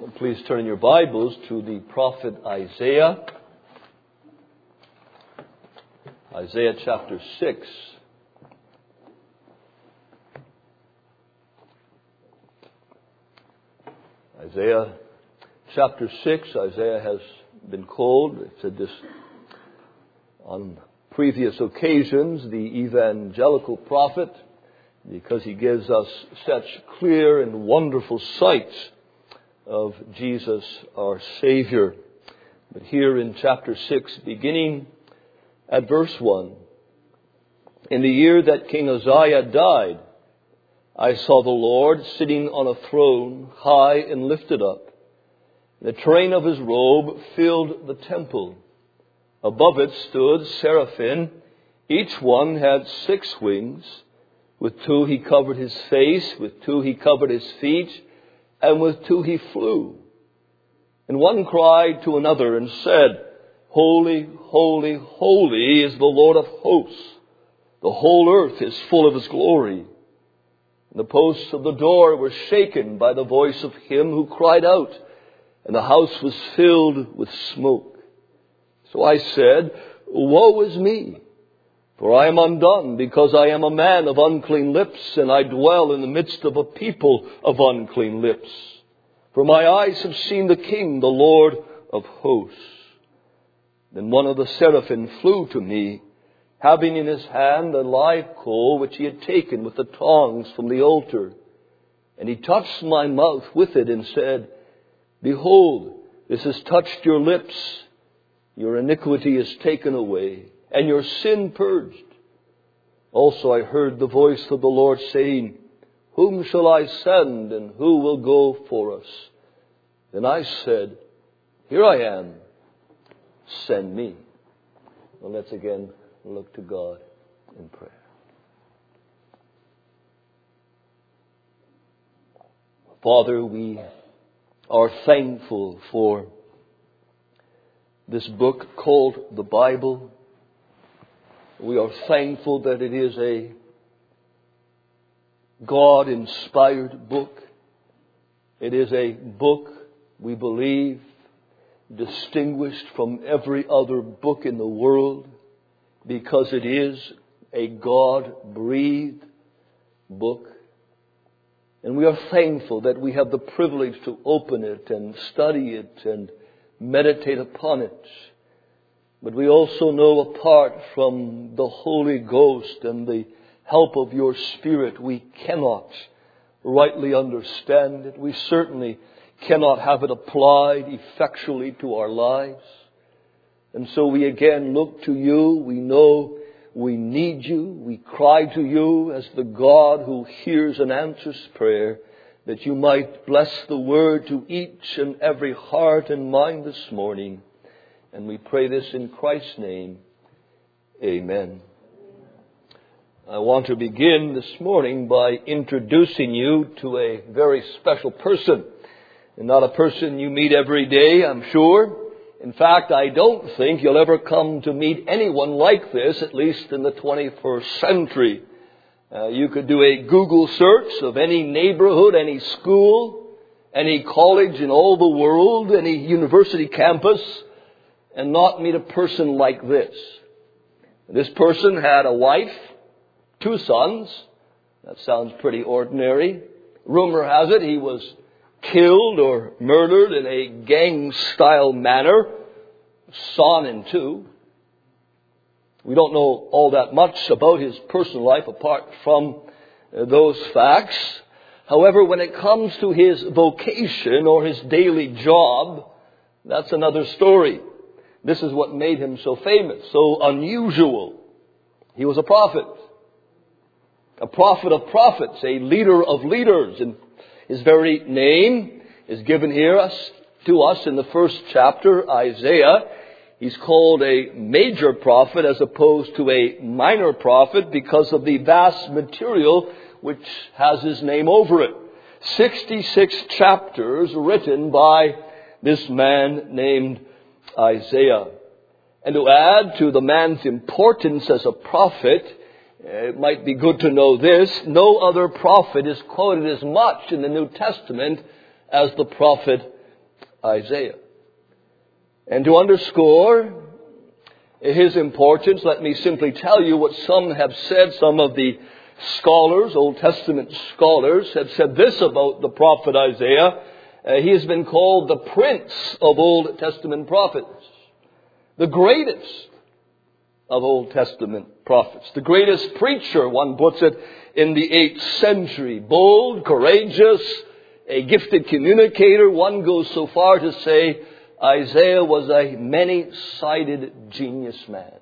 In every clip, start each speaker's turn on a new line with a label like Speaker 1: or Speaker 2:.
Speaker 1: Please turn in your Bibles to the prophet Isaiah. Isaiah chapter 6. Isaiah chapter 6. Isaiah has been called, I've said this on previous occasions, the evangelical prophet, because he gives us such clear and wonderful sights of Jesus our Savior. But here in chapter 6, beginning at verse 1, in the year that King Uzziah died, I saw the Lord sitting on a throne, high and lifted up. The train of his robe filled the temple. Above it stood seraphim. Each one had 6 wings. With 2 he covered his face, with 2 he covered his feet, and with 2 he flew. And one cried to another and said, Holy, holy, holy is the Lord of hosts. The whole earth is full of his glory. And the posts of the door were shaken by the voice of him who cried out, and the house was filled with smoke. So I said, Woe is me! For I am undone, because I am a man of unclean lips, and I dwell in the midst of a people of unclean lips. For my eyes have seen the King, the Lord of hosts. Then one of the seraphim flew to me, having in his hand a live coal which he had taken with the tongs from the altar. And he touched my mouth with it and said, Behold, this has touched your lips. Your iniquity is taken away, and your sin purged. Also I heard the voice of the Lord saying, Whom shall I send, and who will go for us? Then I said, Here I am, send me. Well, let's again look to God in prayer. Father, we are thankful for this book called the Bible. We are thankful that it is a God-inspired book. It is a book, we believe, distinguished from every other book in the world because it is a God-breathed book. And we are thankful that we have the privilege to open it and study it and meditate upon it. But we also know apart from the Holy Ghost and the help of your Spirit, we cannot rightly understand it. We certainly cannot have it applied effectually to our lives. And so we again look to you. We know we need you. We cry to you as the God who hears and answers prayer, that you might bless the word to each and every heart and mind this morning. And we pray this in Christ's name. Amen. I want to begin this morning by introducing you to a very special person. And not a person you meet every day, I'm sure. In fact, I don't think you'll ever come to meet anyone like this, at least in the 21st century. You could do a Google search of any neighborhood, any school, any college in all the world, any university campus, and not meet a person like this. This person had a wife, 2 sons. That sounds pretty ordinary. Rumor has it he was killed or murdered in a gang-style manner, sawn in 2. We don't know all that much about his personal life apart from those facts. However, when it comes to his vocation or his daily job, that's another story. This is what made him so famous, so unusual. He was a prophet of prophets, a leader of leaders. And his very name is given here to us in the first chapter, Isaiah. He's called a major prophet as opposed to a minor prophet because of the vast material which has his name over it. 66 chapters written by this man named Isaiah. And to add to the man's importance as a prophet, it might be good to know this: no other prophet is quoted as much in the New Testament as the prophet Isaiah. And to underscore his importance, let me simply tell you what some have said. Some of the scholars, Old Testament scholars, have said this about the prophet Isaiah. He has been called the prince of Old Testament prophets. The greatest of Old Testament prophets. The greatest preacher, one puts it, in the 8th century. Bold, courageous, a gifted communicator. One goes so far to say Isaiah was a many-sided genius man.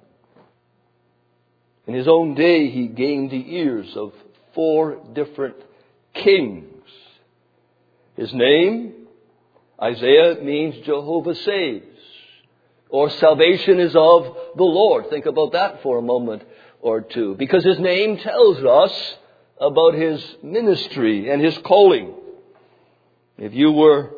Speaker 1: In his own day, he gained the ears of 4 different kings. His name, Isaiah, means Jehovah saves, or salvation is of the Lord. Think about that for a moment or two, because his name tells us about his ministry and his calling. If you were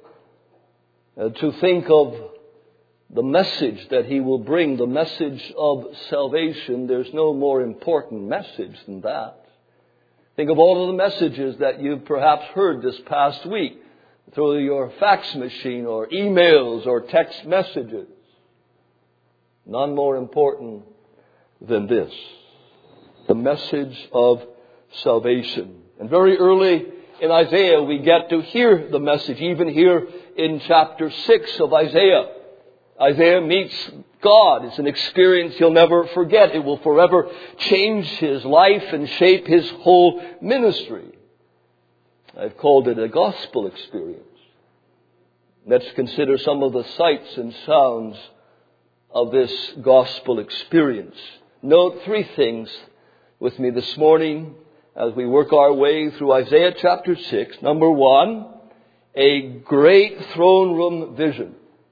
Speaker 1: to think of the message that he will bring, the message of salvation, there's no more important message than that. Think of all of the messages that you've perhaps heard this past week through your fax machine or emails or text messages. None more important than this, the message of salvation. And very early in Isaiah, we get to hear the message, even here in chapter 6 of Isaiah. Isaiah meets God. It's an experience he'll never forget. It will forever change his life and shape his whole ministry. I've called it a gospel experience. Let's consider some of the sights and sounds of this gospel experience. Note 3 things with me this morning as we work our way through Isaiah chapter 6. Number 1, a great throne room vision.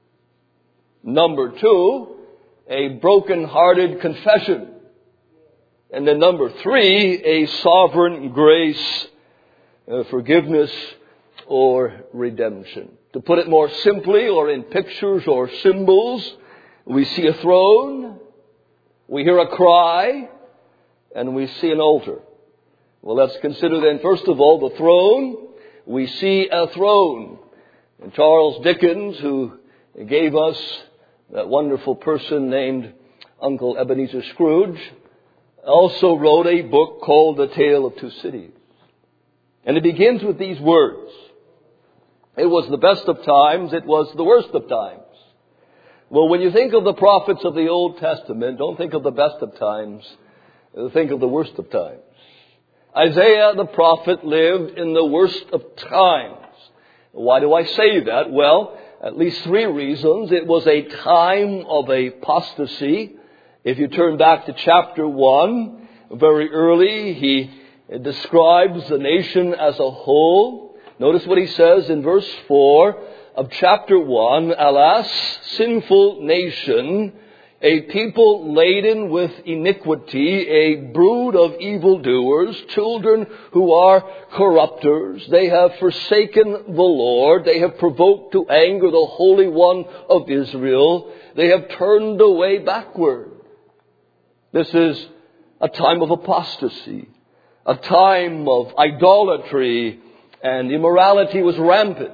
Speaker 1: Number 2, a broken-hearted confession. And then number 3, a sovereign grace, forgiveness or redemption. To put it more simply, or in pictures or symbols, we see a throne, we hear a cry, and we see an altar. Well, let's consider then, first of all, the throne. We see a throne. And Charles Dickens, who gave us that wonderful person named Uncle Ebenezer Scrooge, also wrote a book called The Tale of Two Cities. And it begins with these words. It was the best of times, it was the worst of times. Well, when you think of the prophets of the Old Testament, don't think of the best of times, think of the worst of times. Isaiah the prophet lived in the worst of times. Why do I say that? Well, at least 3 reasons. It was a time of apostasy. If you turn back to chapter 1, very early, he describes the nation as a whole. Notice what he says in verse 4 of chapter 1. Alas, sinful nation, a people laden with iniquity, a brood of evildoers, children who are corrupters. They have forsaken the Lord. They have provoked to anger the Holy One of Israel. They have turned away backward. This is a time of apostasy, a time of idolatry, and immorality was rampant.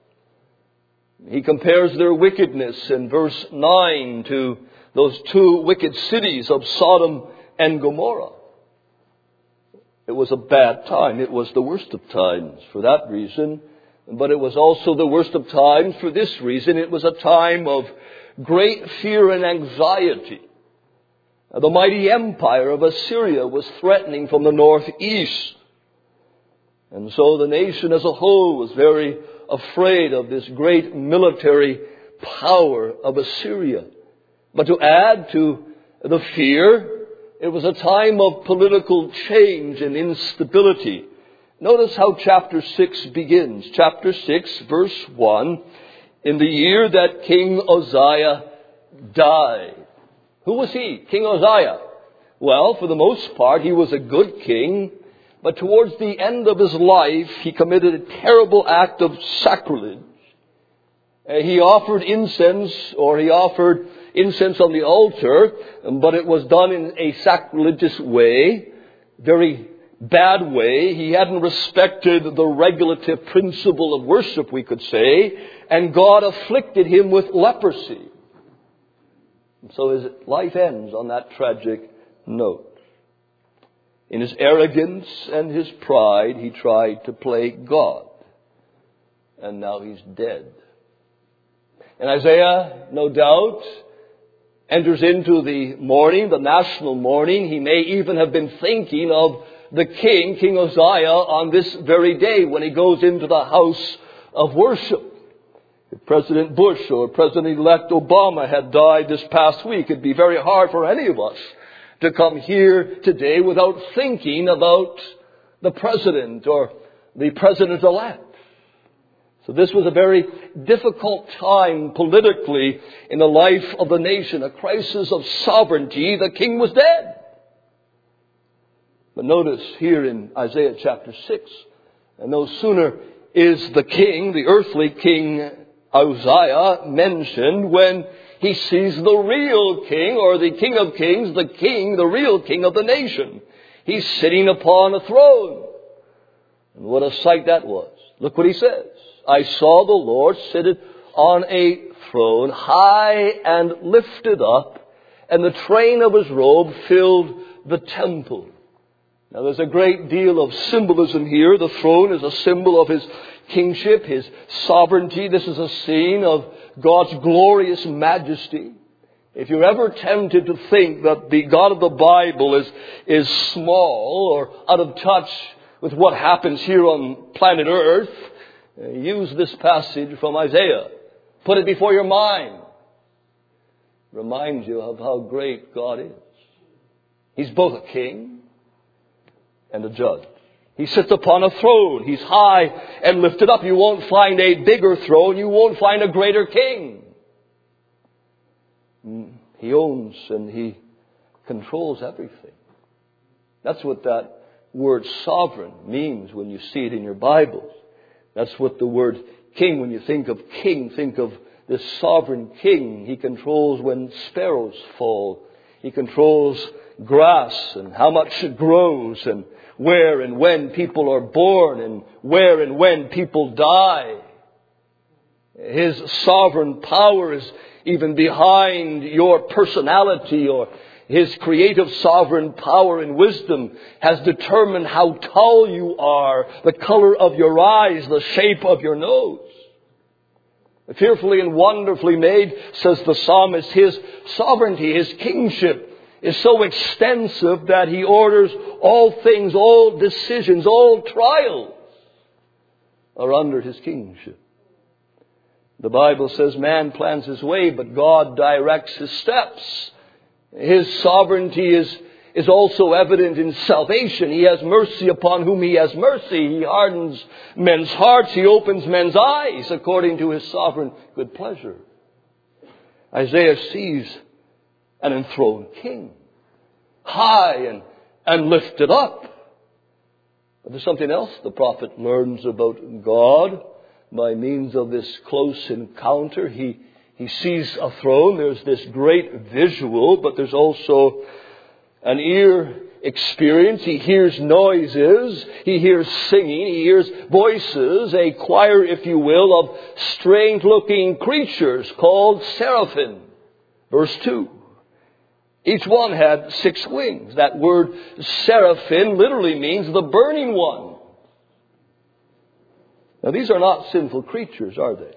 Speaker 1: He compares their wickedness in verse 9 to those 2 wicked cities of Sodom and Gomorrah. It was a bad time. It was the worst of times for that reason. But it was also the worst of times for this reason. It was a time of great fear and anxiety. The mighty empire of Assyria was threatening from the northeast. And so the nation as a whole was very afraid of this great military power of Assyria. But to add to the fear, it was a time of political change and instability. Notice how chapter 6 begins. Chapter 6, verse 1. In the year that King Uzziah died. Who was he? King Uzziah. Well, for the most part, he was a good king. But towards the end of his life, he committed a terrible act of sacrilege. He offered incense on the altar, but it was done in a sacrilegious way, very bad way. He hadn't respected the regulative principle of worship, we could say, and God afflicted him with leprosy. And so his life ends on that tragic note. In his arrogance and his pride, he tried to play God. And now he's dead. And Isaiah, no doubt, enters into the mourning, the national mourning. He may even have been thinking of the king, King Uzziah, on this very day when he goes into the house of worship. If President Bush or President-elect Obama had died this past week, it'd be very hard for any of us to come here today without thinking about the president or the president-elect. So this was a very difficult time politically in the life of the nation, a crisis of sovereignty. The king was dead. But notice here in Isaiah chapter 6, and no sooner is the king, the earthly king Uzziah, mentioned when he sees the real king, or the King of Kings, the king, the real king of the nation. He's sitting upon a throne. And what a sight that was. Look what he says. I saw the Lord seated on a throne, high and lifted up, and the train of his robe filled the temple. Now there's a great deal of symbolism here. The throne is a symbol of his kingship, his sovereignty. This is a scene of God's glorious majesty. If you're ever tempted to think that the God of the Bible is small or out of touch with what happens here on planet Earth, use this passage from Isaiah. Put it before your mind. Remind you of how great God is. He's both a king and a judge. He sits upon a throne. He's high and lifted up. You won't find a bigger throne. You won't find a greater king. He owns and he controls everything. That's what that word sovereign means when you see it in your Bibles. That's what the word king, when you think of king, think of this sovereign king. He controls when sparrows fall. He controls grass and how much it grows, and where and when people are born, and where and when people die. His sovereign power is even behind your personality, or his creative sovereign power and wisdom has determined how tall you are, the color of your eyes, the shape of your nose. Fearfully and wonderfully made, says the psalmist. His sovereignty, his kingship is so extensive that he orders all things, all decisions, all trials are under his kingship. The Bible says man plans his way, but God directs his steps. His sovereignty is also evident in salvation. He has mercy upon whom he has mercy. He hardens men's hearts. He opens men's eyes according to his sovereign good pleasure. Isaiah sees an enthroned king, high and lifted up. But there's something else the prophet learns about God by means of this close encounter. He sees a throne. There's this great visual, but there's also an ear experience. He hears noises. He hears singing. He hears voices, a choir, if you will, of strange-looking creatures called seraphim. Verse 2. Each one had 6 wings. That word seraphim literally means the burning one. Now these are not sinful creatures, are they?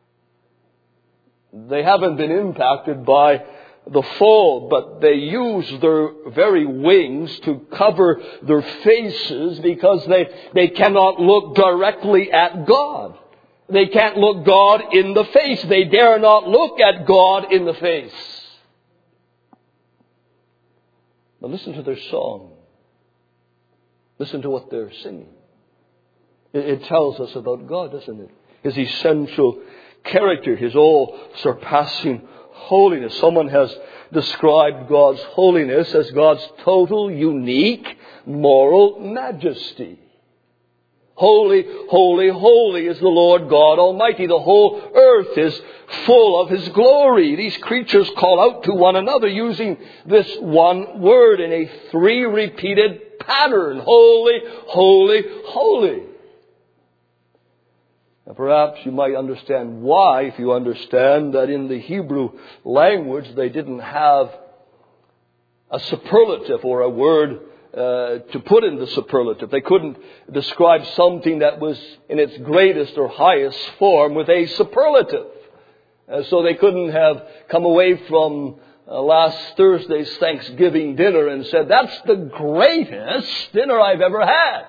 Speaker 1: They haven't been impacted by the fall, but they use their very wings to cover their faces because they cannot look directly at God. They can't look God in the face. They dare not look at God in the face. Now listen to their song. Listen to what they're singing. It tells us about God, doesn't it? His essential character, his all-surpassing holiness. Someone has described God's holiness as God's total, unique, moral majesty. Holy, holy, holy is the Lord God Almighty. The whole earth is full of His glory. These creatures call out to one another using this one word in a 3 repeated pattern. Holy, holy, holy. Now, perhaps you might understand why, if you understand that in the Hebrew language they didn't have a superlative or a word to put in the superlative. They couldn't describe something that was in its greatest or highest form with a superlative. So they couldn't have come away from last Thursday's Thanksgiving dinner and said, that's the greatest dinner I've ever had.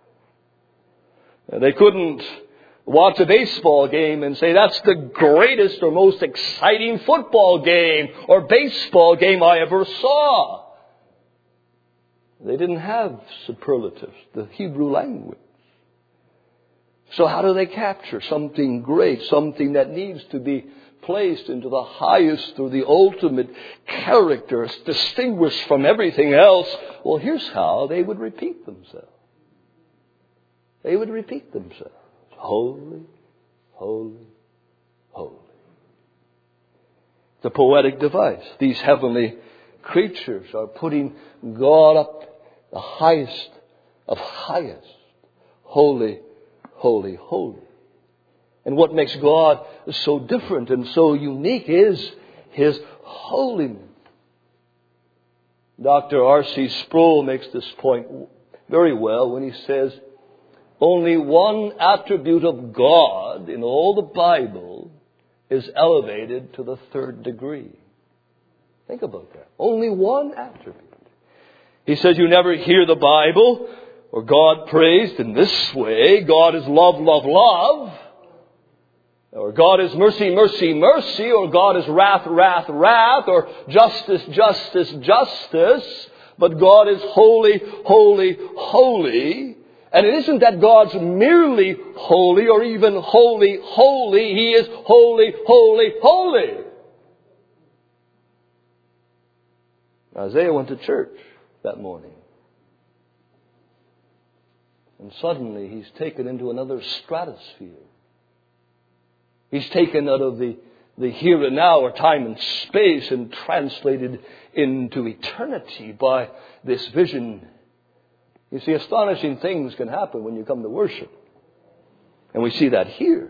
Speaker 1: They couldn't watch a baseball game and say, that's the greatest or most exciting football game or baseball game I ever saw. They didn't have superlatives, the Hebrew language. So how do they capture something great, something that needs to be placed into the highest or the ultimate character, distinguished from everything else? Well, here's how they would repeat themselves. They would repeat themselves. Holy, holy, holy. It's a poetic device. These heavenly creatures are putting God up the highest of highest. Holy, holy, holy. And what makes God so different and so unique is His holiness. Dr. R.C. Sproul makes this point very well when he says, only one attribute of God in all the Bible is elevated to the third degree. Think about that. Only one attribute. He says you never hear the Bible or God praised in this way. God is love, love, love. Or God is mercy, mercy, mercy. Or God is wrath, wrath, wrath. Or justice, justice, justice. But God is holy, holy, holy. And it isn't that God's merely holy or even holy, holy. He is holy, holy, holy. Isaiah went to church that morning. And suddenly he's taken into another stratosphere. He's taken out of the here and now or time and space and translated into eternity by this vision. You see, astonishing things can happen when you come to worship. And we see that here.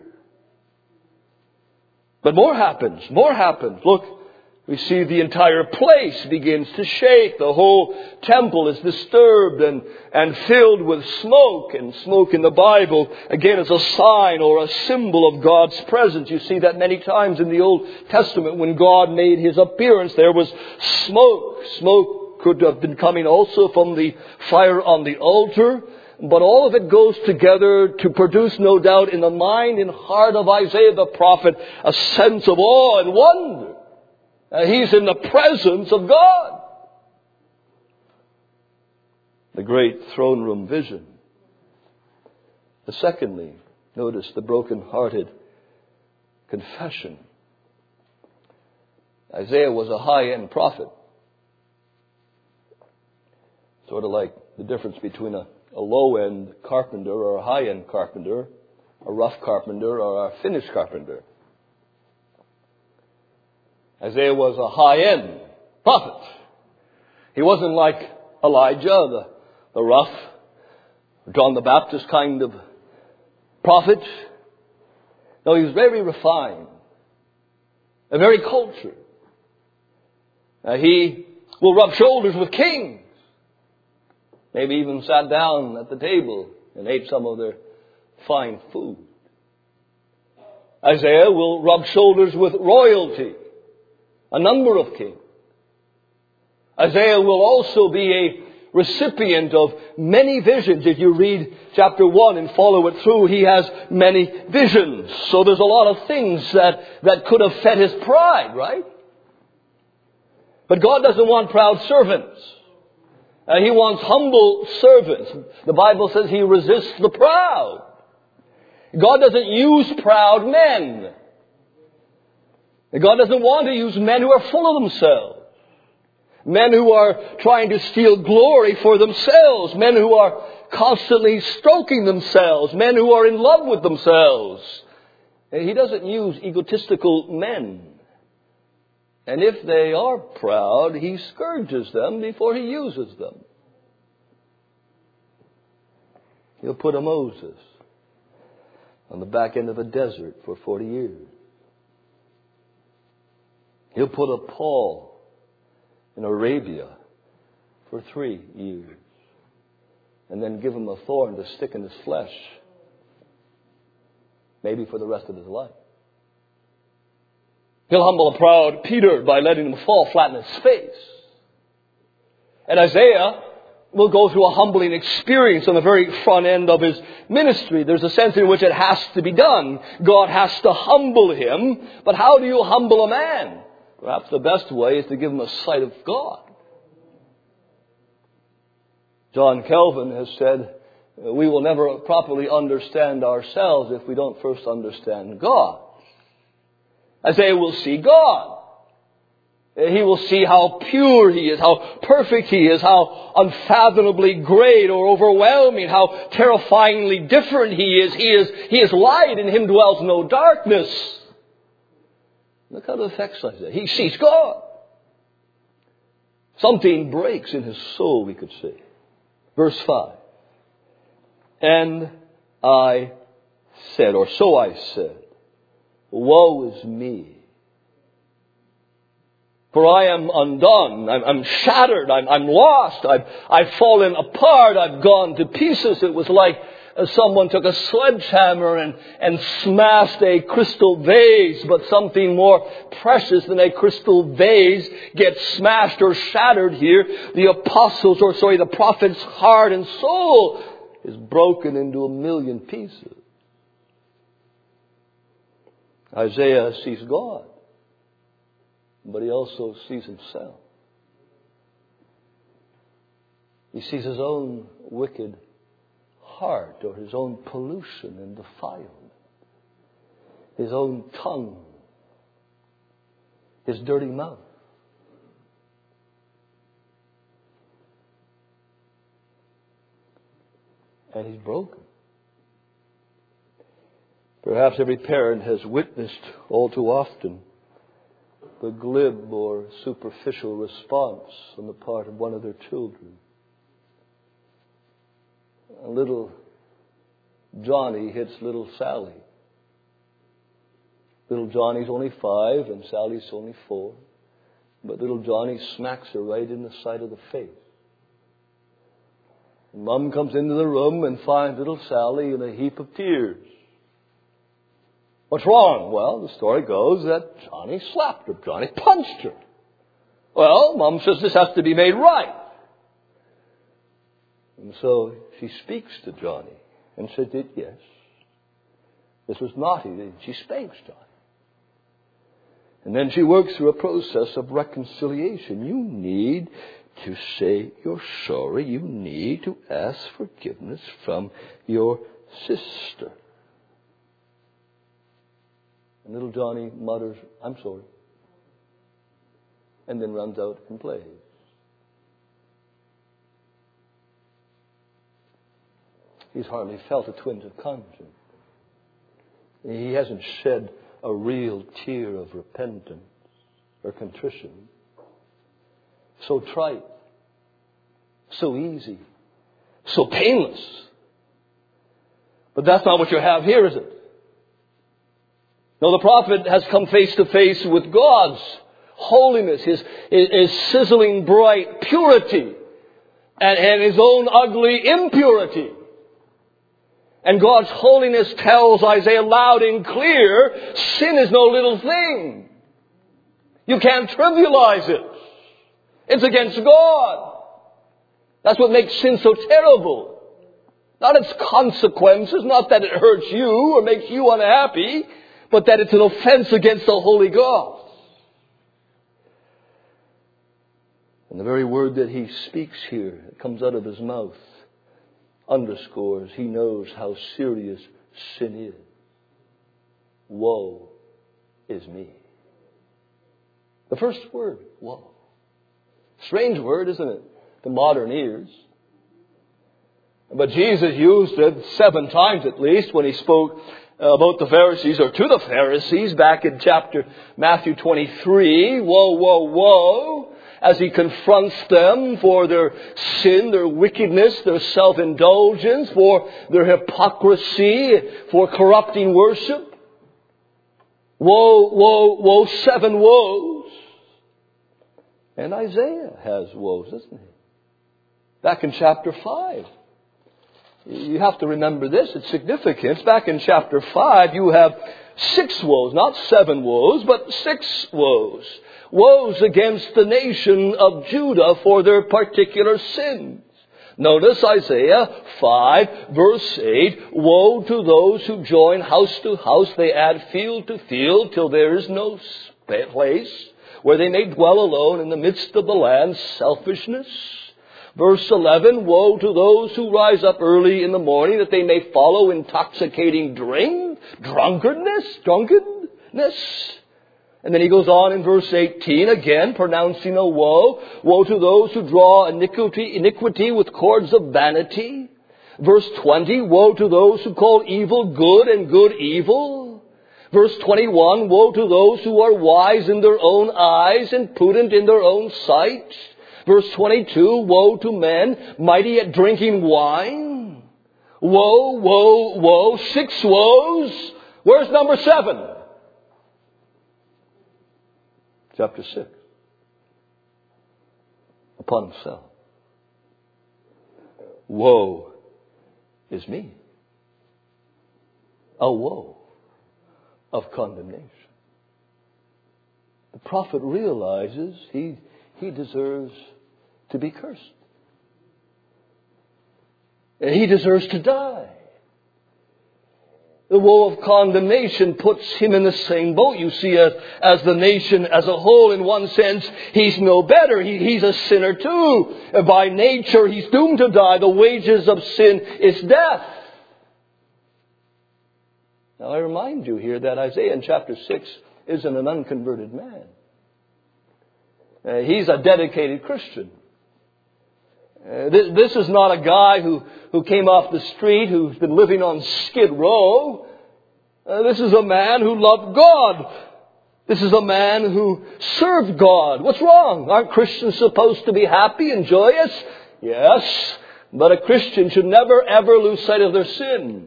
Speaker 1: But more happens. More happens. Look, we see the entire place begins to shake. The whole temple is disturbed and filled with smoke. And smoke in the Bible, again, is a sign or a symbol of God's presence. You see that many times in the Old Testament when God made His appearance. There was smoke. Smoke could have been coming also from the fire on the altar. But all of it goes together to produce, no doubt, in the mind and heart of Isaiah the prophet, a sense of awe and wonder. He's in the presence of God. The great throne room vision. Secondly, notice the broken-hearted confession. Isaiah was a high-end prophet. Sort of like the difference between a low-end carpenter or a high-end carpenter, a rough carpenter or a finished carpenter. Isaiah was a high-end prophet. He wasn't like Elijah, the rough, John the Baptist kind of prophet. No, he was very refined and very cultured. He will rub shoulders with kings. Maybe even sat down at the table and ate some of their fine food. Isaiah will rub shoulders with royalty, a number of kings. Isaiah will also be a recipient of many visions. If you read chapter 1 and follow it through, he has many visions. So there's a lot of things that could have fed his pride, right? But God doesn't want proud servants. He wants humble servants. The Bible says He resists the proud. God doesn't use proud men. God doesn't want to use men who are full of themselves. Men who are trying to steal glory for themselves. Men who are constantly stroking themselves. Men who are in love with themselves. He doesn't use egotistical men. And if they are proud, He scourges them before He uses them. He'll put a Moses on the back end of a desert for 40 years. He'll put a Paul in Arabia for 3 years. And then give him a thorn to stick in his flesh. Maybe for the rest of his life. He'll humble a proud Peter by letting him fall flat in his face. And Isaiah will go through a humbling experience on the very front end of his ministry. There's a sense in which it has to be done. God has to humble him. But how do you humble a man? Perhaps the best way is to give him a sight of God. John Calvin has said, we will never properly understand ourselves if we don't first understand God. Isaiah will see God. He will see how pure He is, how perfect He is, how unfathomably great or overwhelming, how terrifyingly different He is. He is light, in Him dwells no darkness. Look how it affects Isaiah. He sees God. Something breaks in his soul, we could say. Verse 5. And I said, or so I said, woe is me. For I am undone. I'm shattered. I'm lost. I've fallen apart. I've gone to pieces. It was like someone took a sledgehammer and smashed a crystal vase, but something more precious than a crystal vase gets smashed or shattered here. The prophet's heart and soul is broken into a million pieces. Isaiah sees God, but he also sees himself. He sees his own wicked heart, or his own pollution and defilement, his own tongue, his dirty mouth. And he's broken. Perhaps every parent has witnessed all too often the glib or superficial response on the part of one of their children. Little Johnny hits little Sally. Little Johnny's only 5 and Sally's only 4. But little Johnny smacks her right in the side of the face. And Mom comes into the room and finds little Sally in a heap of tears. What's wrong? Well, the story goes that Johnny slapped her. Johnny punched her. Well, Mom says this has to be made right. And so she speaks to Johnny and says, yes, this was naughty. And she spanks Johnny. And then she works through a process of reconciliation. You need to say you're sorry. You need to ask forgiveness from your sister. And little Johnny mutters, I'm sorry. And then runs out and plays. He's hardly felt a twinge of conscience. He hasn't shed a real tear of repentance or contrition. So trite, so easy, so painless. But that's not what you have here, is it? No, the prophet has come face to face with God's holiness, his sizzling bright purity, and his own ugly impurity. And God's holiness tells Isaiah loud and clear, sin is no little thing. You can't trivialize it. It's against God. That's what makes sin so terrible. Not its consequences, not that it hurts you or makes you unhappy, but that it's an offense against the holy God. And the very word that he speaks here, it comes out of his mouth, underscores he knows how serious sin is. Woe is me. The first word, woe. Strange word, isn't it? To modern ears. But Jesus used it 7 times at least when he spoke about the Pharisees, or to the Pharisees, back in Matthew 23. Woe, woe, woe. as he confronts them for their sin, their wickedness, their self-indulgence, for their hypocrisy, for corrupting worship. Woe, woe, woe, 7 woes. And Isaiah has woes, doesn't he? Back in chapter 5. You have to remember this, its significance. Back in chapter 5, you have 6 woes, not 7 woes, but 6 woes. Woes against the nation of Judah for their particular sins. Notice Isaiah 5, verse 8, woe to those who join house to house, they add field to field, till there is no place where they may dwell alone in the midst of the land, selfishness. Verse 11, woe to those who rise up early in the morning that they may follow intoxicating drink, drunkenness. And then he goes on in verse 18, again pronouncing a woe. Woe to those who draw iniquity with cords of vanity. Verse 20, woe to those who call evil good and good evil. Verse 21, woe to those who are wise in their own eyes and prudent in their own sight. Verse 22, woe to men mighty at drinking wine. Woe, woe, woe. 6 woes. Where's number 7? Chapter 6. Upon himself. Woe is me. A woe of condemnation. The prophet realizes he deserves to be cursed. And he deserves to die. The woe of condemnation puts him in the same boat, you see, as the nation as a whole. In one sense, he's no better. He's a sinner too. By nature, he's doomed to die. The wages of sin is death. Now, I remind you here that Isaiah in chapter 6 isn't an unconverted man. He's a dedicated Christian. This is not a guy who came off the street, who's been living on Skid Row. This is a man who loved God. This is a man who served God. What's wrong? Aren't Christians supposed to be happy and joyous? Yes, but a Christian should never ever lose sight of their sin.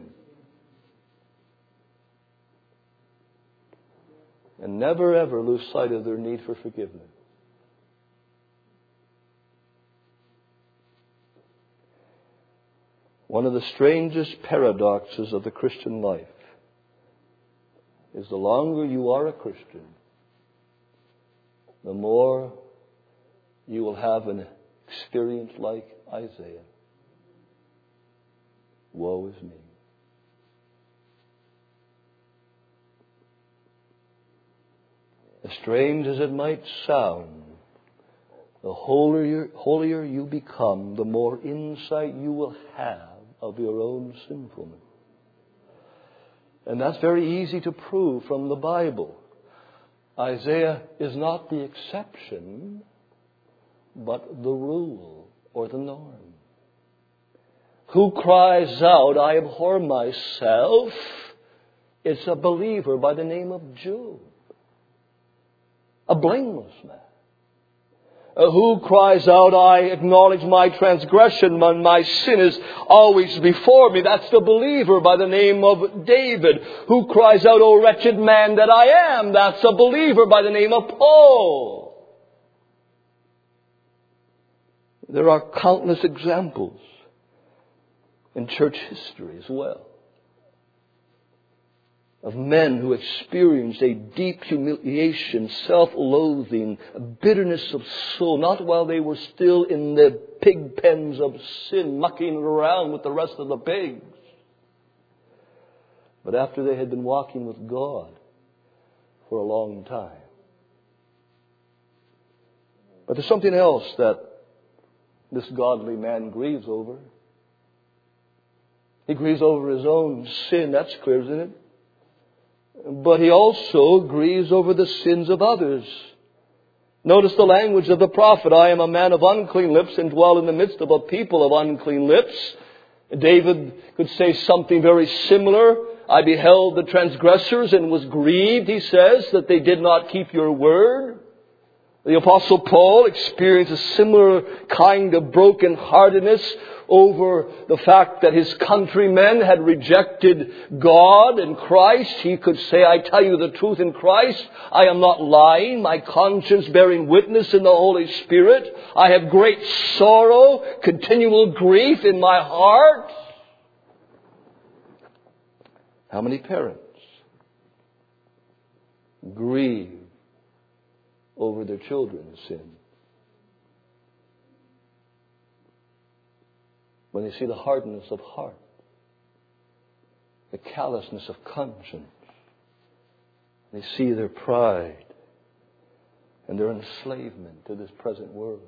Speaker 1: And never ever lose sight of their need for forgiveness. One of the strangest paradoxes of the Christian life is the longer you are a Christian, the more you will have an experience like Isaiah. Woe is me. As strange as it might sound, the holier you become, the more insight you will have of your own sinfulness. And that's very easy to prove from the Bible. Isaiah is not the exception, but the rule or the norm. Who cries out, I abhor myself? It's a believer by the name of Job. A blameless man. Who cries out, I acknowledge my transgression, my sin is always before me. That's the believer by the name of David. Who cries out, O wretched man that I am? That's a believer by the name of Paul. There are countless examples in church history as well of men who experienced a deep humiliation, self-loathing, bitterness of soul, not while they were still in the pig pens of sin, mucking around with the rest of the pigs, but after they had been walking with God for a long time. But there's something else that this godly man grieves over. He grieves over his own sin, that's clear, isn't it? But he also grieves over the sins of others. Notice the language of the prophet. I am a man of unclean lips and dwell in the midst of a people of unclean lips. David could say something very similar. I beheld the transgressors and was grieved, he says, that they did not keep your word. The Apostle Paul experienced a similar kind of brokenheartedness over the fact that his countrymen had rejected God and Christ. He could say, I tell you the truth in Christ. I am not lying. My conscience bearing witness in the Holy Spirit. I have great sorrow, continual grief in my heart. How many parents grieve over their children's sin? When they see the hardness of heart, the callousness of conscience, they see their pride and their enslavement to this present world.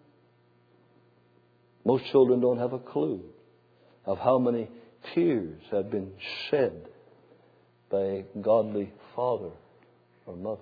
Speaker 1: Most children don't have a clue of how many tears have been shed by a godly father or mother.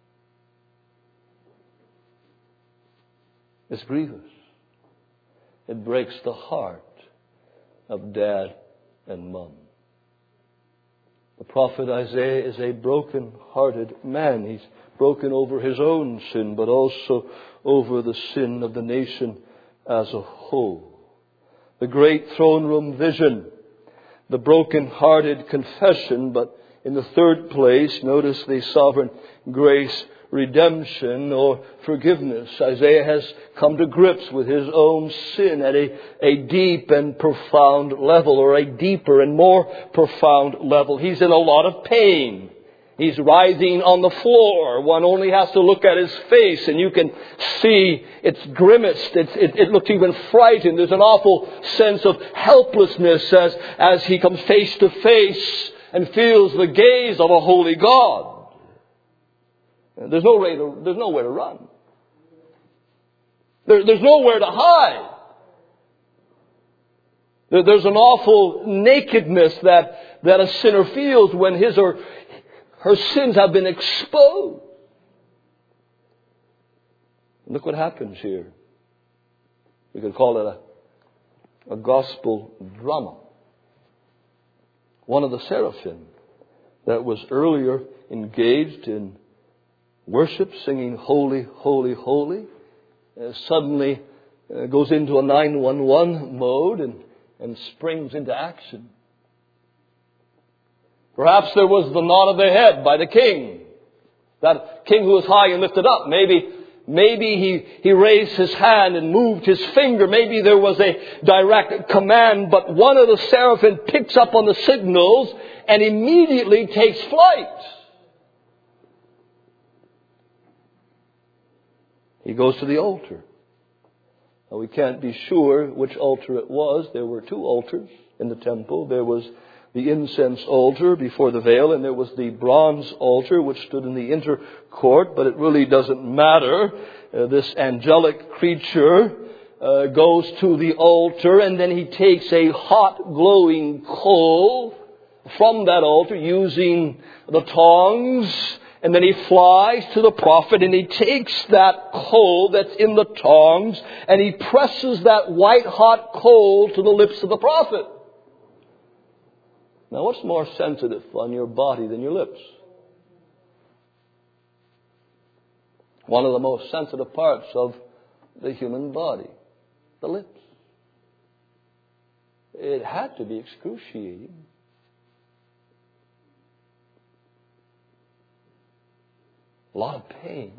Speaker 1: It's grievous. It breaks the heart of dad and mom. The prophet Isaiah is a broken-hearted man. He's broken over his own sin, but also over the sin of the nation as a whole. The great throne room vision, the broken-hearted confession, but in the third place, notice the sovereign grace, redemption or forgiveness. Isaiah has come to grips with his own sin at a deep and profound level, or a deeper and more profound level. He's in a lot of pain. He's writhing on the floor. One only has to look at his face and you can see it's grimaced. It looks even frightened. There's an awful sense of helplessness as he comes face to face and feels the gaze of a holy God. There's nowhere to run. There's nowhere to hide. There's an awful nakedness that a sinner feels when his or her sins have been exposed. Look what happens here. We could call it a gospel drama. One of the seraphim that was earlier engaged in worship, singing holy, holy, holy, suddenly goes into a 911 mode and springs into action. Perhaps there was the nod of the head by the king. That king who was high and lifted up. Maybe he raised his hand and moved his finger. Maybe there was a direct command. But one of the seraphim picks up on the signals and immediately takes flight. He goes to the altar. Now, we can't be sure which altar it was. There were two altars in the temple. There was the incense altar before the veil, and there was the bronze altar which stood in the inner court, but it really doesn't matter. This angelic creature goes to the altar, and then he takes a hot glowing coal from that altar using the tongs, and then he flies to the prophet and he takes that coal that's in the tongs and he presses that white hot coal to the lips of the prophet. Now, what's more sensitive on your body than your lips? One of the most sensitive parts of the human body, the lips. It had to be excruciating. A lot of pain.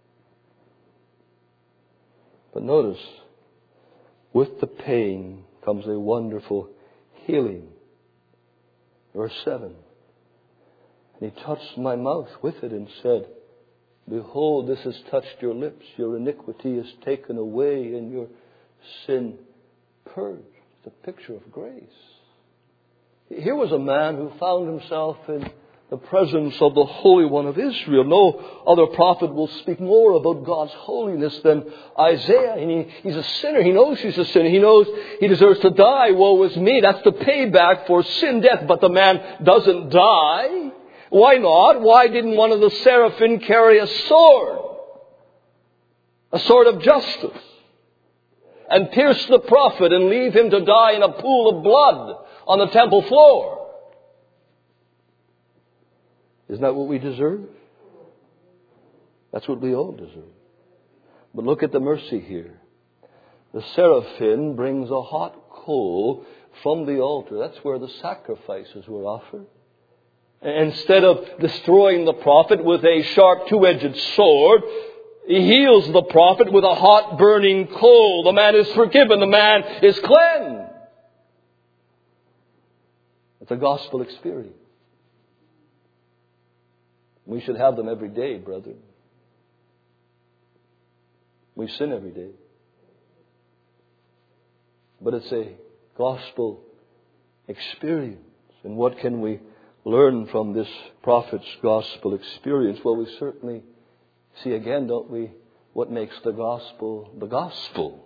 Speaker 1: But notice, with the pain comes a wonderful healing. Verse 7. And he touched my mouth with it and said, Behold, this has touched your lips. Your iniquity is taken away and your sin purged. It's a picture of grace. Here was a man who found himself in the presence of the Holy One of Israel. No other prophet will speak more about God's holiness than Isaiah. And he's a sinner. He knows he's a sinner. He knows he deserves to die. Woe is me. That's the payback for sin, death. But the man doesn't die. Why not? Why didn't one of the seraphim carry a sword? A sword of justice. And pierce the prophet and leave him to die in a pool of blood on the temple floor. Isn't that what we deserve? That's what we all deserve. But look at the mercy here. The seraphim brings a hot coal from the altar. That's where the sacrifices were offered. Instead of destroying the prophet with a sharp two-edged sword, he heals the prophet with a hot burning coal. The man is forgiven. The man is cleansed. It's a gospel experience. We should have them every day, brethren. We sin every day. But it's a gospel experience. And what can we learn from this prophet's gospel experience? Well, we certainly see again, don't we, what makes the gospel the gospel.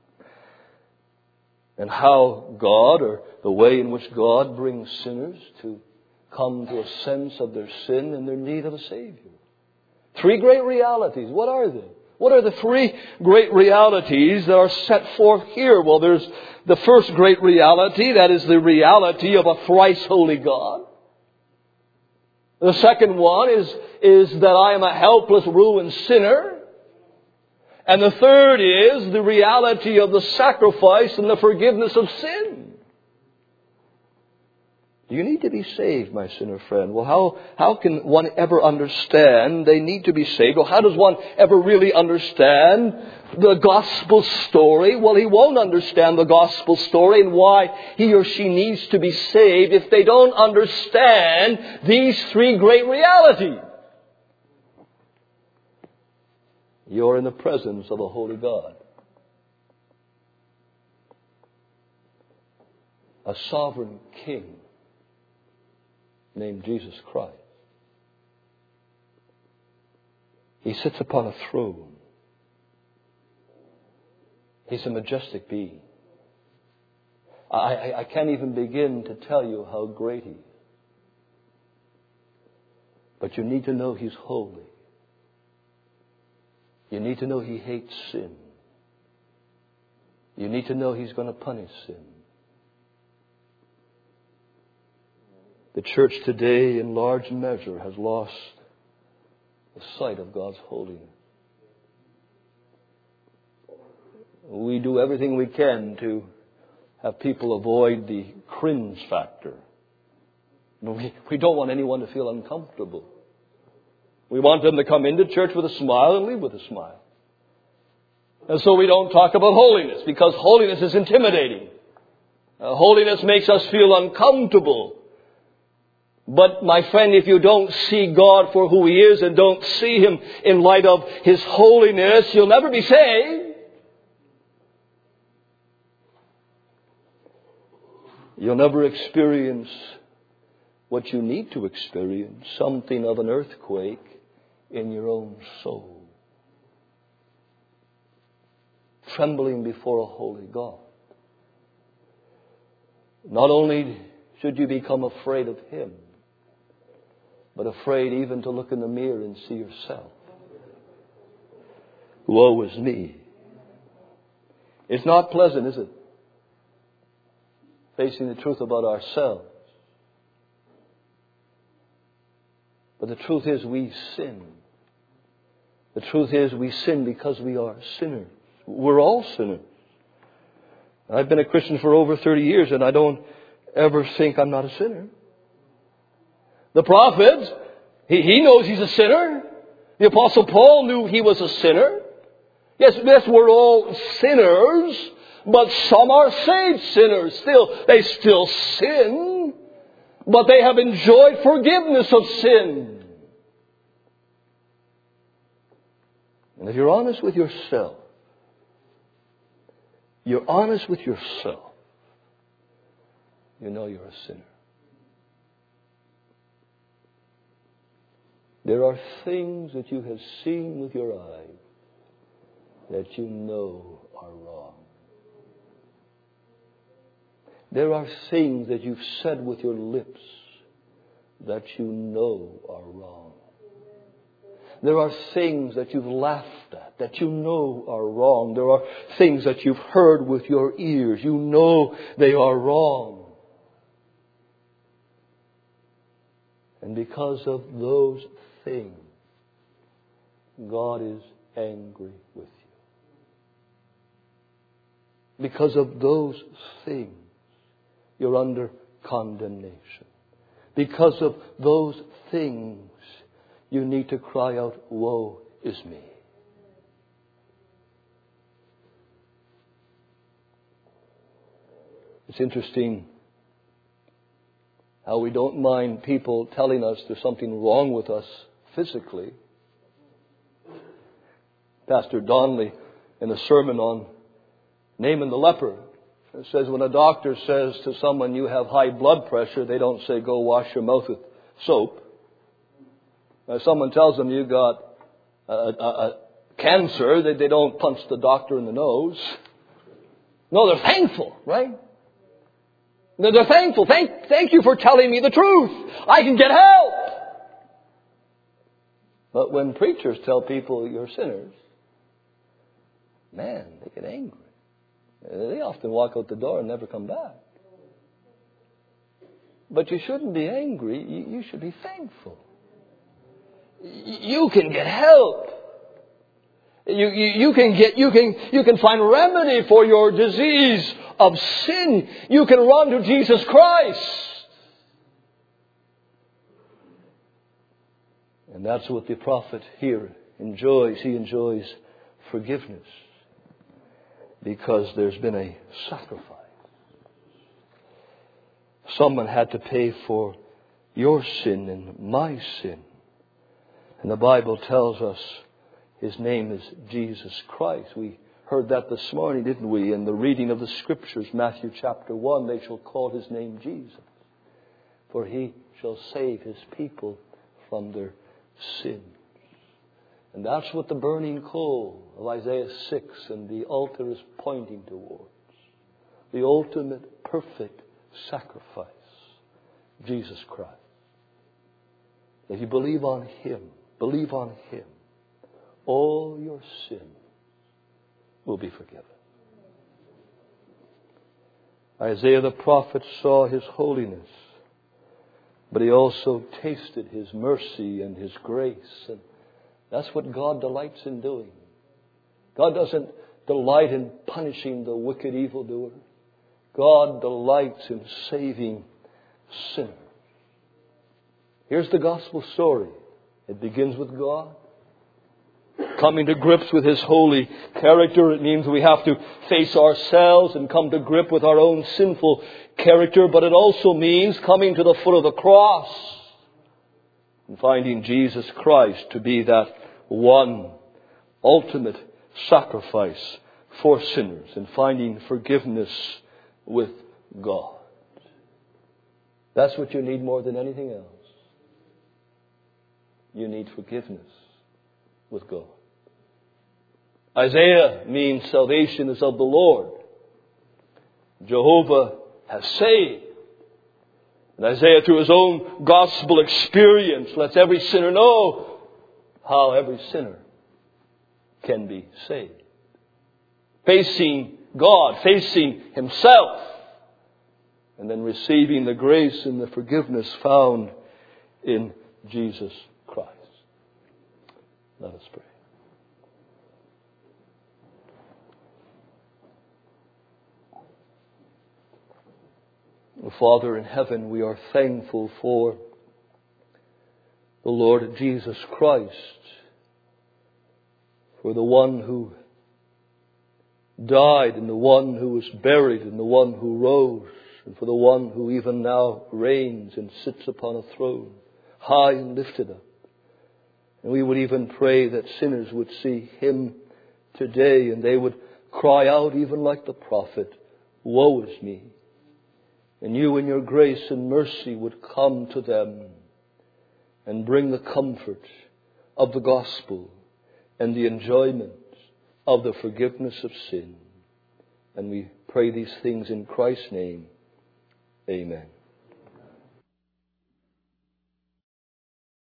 Speaker 1: And how God, or the way in which God brings sinners to come to a sense of their sin and their need of a Savior. Three great realities. What are they? What are the three great realities that are set forth here? Well, there's the first great reality, that is the reality of a thrice holy God. The second one is that I am a helpless, ruined sinner. And the third is the reality of the sacrifice and the forgiveness of sin. Do you need to be saved, my sinner friend? Well, how can one ever understand they need to be saved? Well, how does one ever really understand the gospel story? Well, he won't understand the gospel story and why he or she needs to be saved if they don't understand these three great realities. You're in the presence of a holy God. A sovereign King named Jesus Christ. He sits upon a throne. He's a majestic being. I can't even begin to tell you how great He is. But you need to know He's holy. You need to know He hates sin. You need to know He's going to punish sin. The church today, in large measure, has lost the sight of God's holiness. We do everything we can to have people avoid the cringe factor. We don't want anyone to feel uncomfortable. We want them to come into church with a smile and leave with a smile. And so we don't talk about holiness, because holiness is intimidating. Holiness makes us feel uncomfortable. But my friend, if you don't see God for who He is and don't see Him in light of His holiness, you'll never be saved. You'll never experience what you need to experience, something of an earthquake in your own soul. Trembling before a holy God. Not only should you become afraid of Him, but afraid even to look in the mirror and see yourself. Woe is me. It's not pleasant, is it? Facing the truth about ourselves. But the truth is we sin. The truth is we sin because we are sinners. We're all sinners. I've been a Christian for over 30 years and I don't ever think I'm not a sinner. The prophet, he knows he's a sinner. The Apostle Paul knew he was a sinner. Yes, we're all sinners, but some are saved sinners. They still sin, but they have enjoyed forgiveness of sin. And if you're honest with yourself, you know you're a sinner. There are things that you have seen with your eyes that you know are wrong. There are things that you've said with your lips that you know are wrong. There are things that you've laughed at that you know are wrong. There are things that you've heard with your ears. You know they are wrong. And because of those things, God is angry with you. Because of those things, you're under condemnation. Because of those things, you need to cry out, woe is me. It's interesting how we don't mind people telling us there's something wrong with us physically. Pastor Donnelly, in a sermon on Naaman the leper, says when a doctor says to someone you have high blood pressure, they don't say go wash your mouth with soap. If someone tells them you got a cancer, they don't punch the doctor in the nose. No, they're thankful, right? They're thankful. Thank you for telling me the truth. I can get help. But when preachers tell people you're sinners, man, they get angry. They often walk out the door and never come back. But you shouldn't be angry. You should be thankful. You can get help. You can find remedy for your disease of sin. You can run to Jesus Christ. And that's what the prophet here enjoys. He enjoys forgiveness because there's been a sacrifice. Someone had to pay for your sin and my sin. And the Bible tells us His name is Jesus Christ. We heard that this morning, didn't we? In the reading of the Scriptures, Matthew chapter 1, they shall call His name Jesus, for He shall save His people from their sins. And that's what the burning coal of Isaiah 6 and the altar is pointing towards. The ultimate, perfect sacrifice, Jesus Christ. If you believe on Him, all your sins will be forgiven. Isaiah the prophet saw His holiness, but he also tasted His mercy and His grace. And that's what God delights in doing. God doesn't delight in punishing the wicked evildoer. God delights in saving sinners. Here's the gospel story. It begins with God coming to grips with His holy character. It means we have to face ourselves and come to grip with our own sinful character. But it also means coming to the foot of the cross and finding Jesus Christ to be that one ultimate sacrifice for sinners and finding forgiveness with God. That's what you need more than anything else. You need forgiveness with God. Isaiah means salvation is of the Lord. Jehovah has saved. And Isaiah, through his own gospel experience, lets every sinner know how every sinner can be saved. Facing God, facing himself, and then receiving the grace and the forgiveness found in Jesus Christ. Let us pray. Father in heaven, we are thankful for the Lord Jesus Christ, for the one who died and the one who was buried and the one who rose, and for the one who even now reigns and sits upon a throne, high and lifted up. And we would even pray that sinners would see Him today and they would cry out even like the prophet, woe is me. And you in your grace and mercy would come to them and bring the comfort of the gospel and the enjoyment of the forgiveness of sin. And we pray these things in Christ's name. Amen.